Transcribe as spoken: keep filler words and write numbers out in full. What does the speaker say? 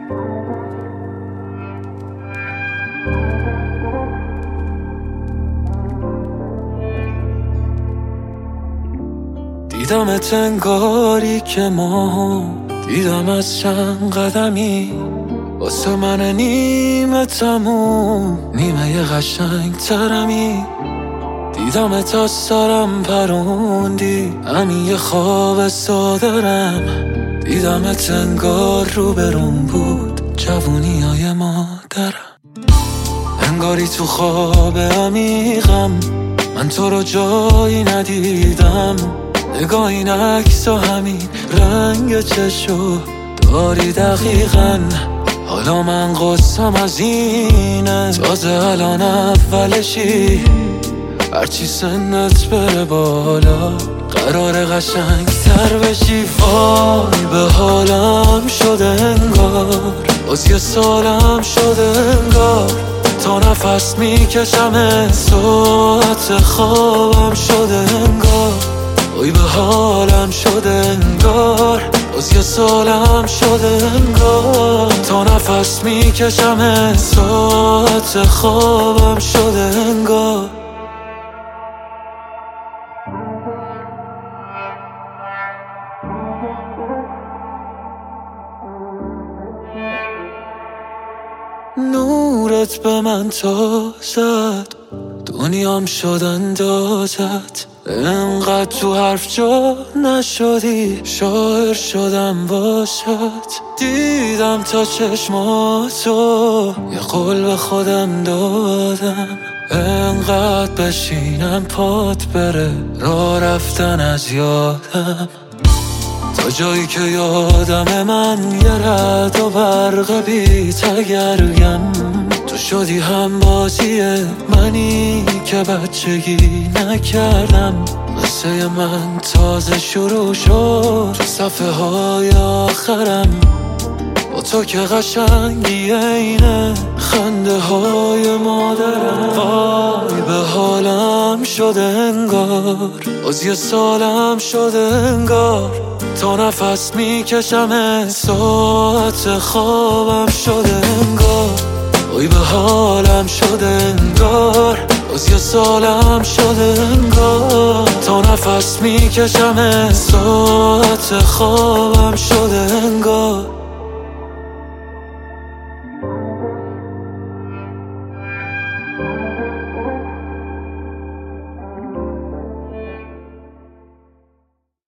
دیدمت انگاری که ما دیدم از چند قدمی واسه من نیمه تموم نیمه قشنگ ترمی. دیدمت از سرم پروندی همین یه خواب سادرم. دیدمت انگار رو برون بود جوونی های مادرم. انگاری تو خواب عمیقم من تو رو جایی ندیدم. نگاه این عکس و همین رنگ چشو داری دقیقاً. حالا من قصم از اینه تازه الان اولشی. هرچی سنت بره بالا قرار قشنگ تر بشی. وای به حالم شده انگار باز یه سالم شده انگار. تا نفس میکشم ساعت خوابم شده انگار. وای به حالم شده انگار باز یه سالم شده انگار. تا نفس میکشم ساعت خوابم شده انگار. نورت به من تازد دنیام شد اندازت. انقدر تو حرف جا نشدی شاعر شدم واسات. دیدم تا چشماتو یه قول به خودم دادم. انقدر بشینم پات بره راه رفتن از یادم. تا جایی که یادم من یه رد و برق بی تگرگم. تو شدی هم بازی منی که بچگی نکردم. قصه من تازه شروع شد تو صفحه های آخرم. با تو که قشنگی اینه خنده های مادرم. وای به حالم شده انگار باز یه سالم شده انگار. تا نفس میکشم ساعت خوابم شده انگار. وای به حالم شده انگار باز یه سالم شده انگار. تا نفس میکشم ساعت خوابم شده انگار.